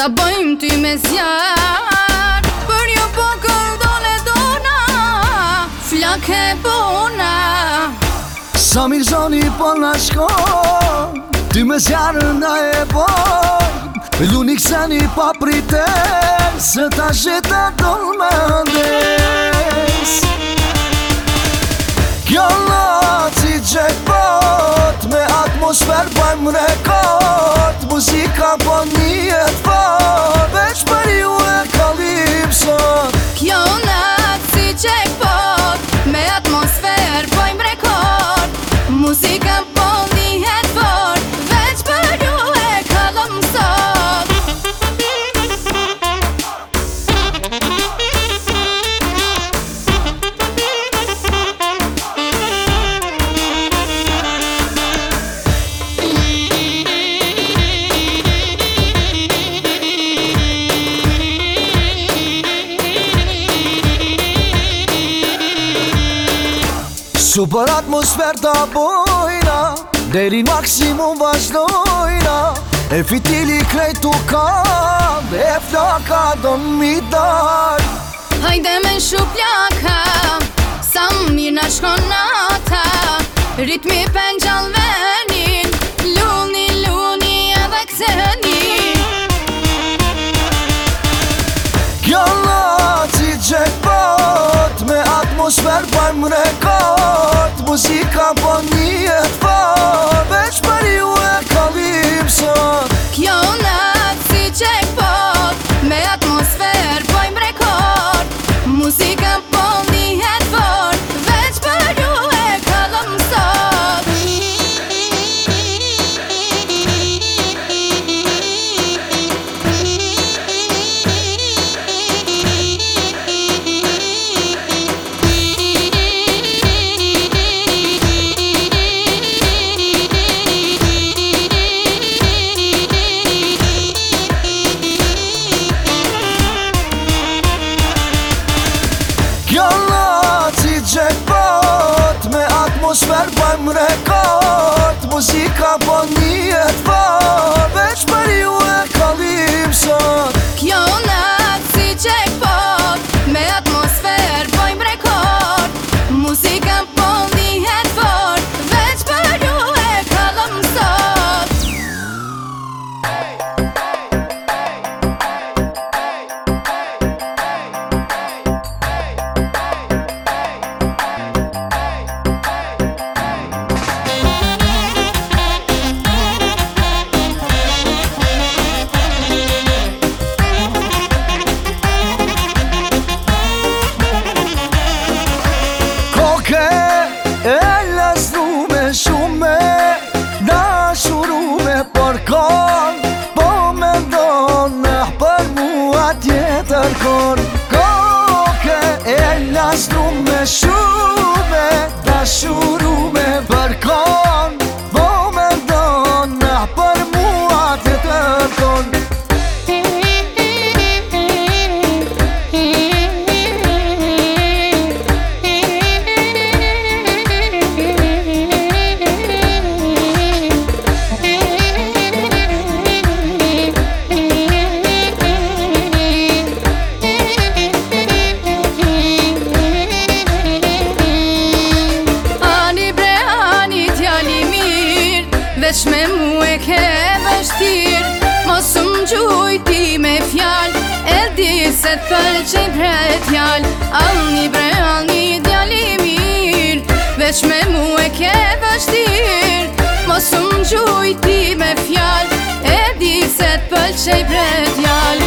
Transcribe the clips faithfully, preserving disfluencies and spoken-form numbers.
ta bëjmë ty me zjarë. Për jo po kërdone dona, flake bona. Sa mirë zoni po na shkon, ty me zjarë na e bojmë. Lunik seni pa priten, se ta shita dol me ndes. Kjo lot si jackpot, me atmosfer bëjmë rekord. Muzika po njihet fort, veç për ju e kalipsot. Kjo lot si jackpot, me atmosfer bëjmë rekord. Muzika po njihet fort, veç për ju e kalipsot. Super atmosfer ta bojna, deri maksimum vazhdojna. E fitili krejt u kam, e flaka do mi dal. Hajde me shu plaka, sa mirë na shkon nata. Ritmi pen gjall venin, luni, luni edhe kseni. Kjo lot si jackpot, me atmosfer bëjmë rekord. Muzika po njihet fort, veç për ju e kalipsot. Kjo lot si jackpot, me atmosfer bëjmë rekord. Muzika po njihet fort, veç për ju e kalipsot. Kjo lot si jackpot, me atmosfer bëjmë rekord. Muzika po njihet fort, veç për ju e kalipsot. Kjo lot si jackpot, me atmosfer bëjmë rekord. Muzika po njihet fort, veç për ju e kalipsot. E lasnu me shume, dashuru me përkon. Po me ndonë për mua tjetër kon. Koke e lasnu me shume, dashuru me përkon. Po me ndonë për mua tjetër kon. Veç me mu e ke vështir, mos më gjujti me fjall. E di se t'pëlqej pret jall. Alni bre, alni djali mir. Veç me mu e ke vështir, mos më gjujti me fjall. E di se t'pëlqej pret jall.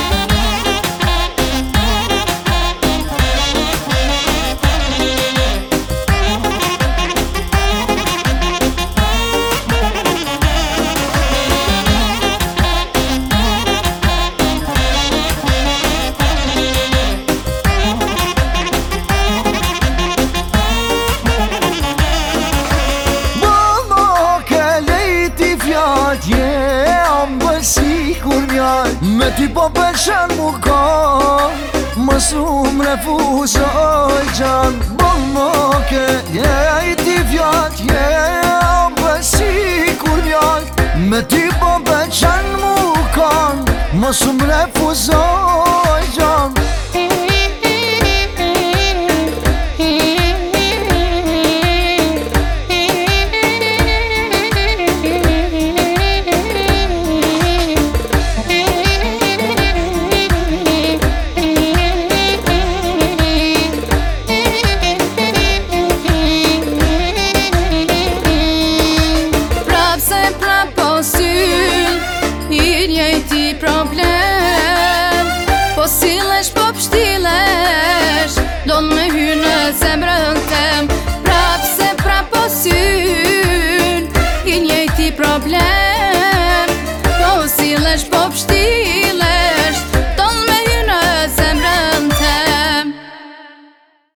Me ty po pëlqen mu kon, më shumë refuzoj gjan. Bon moke, je i ti vjat, je ambë si kur njall. Me ty po pëlqen mu kon, më shumë refuzoj refuzoj gjon. I njejti problem, po sile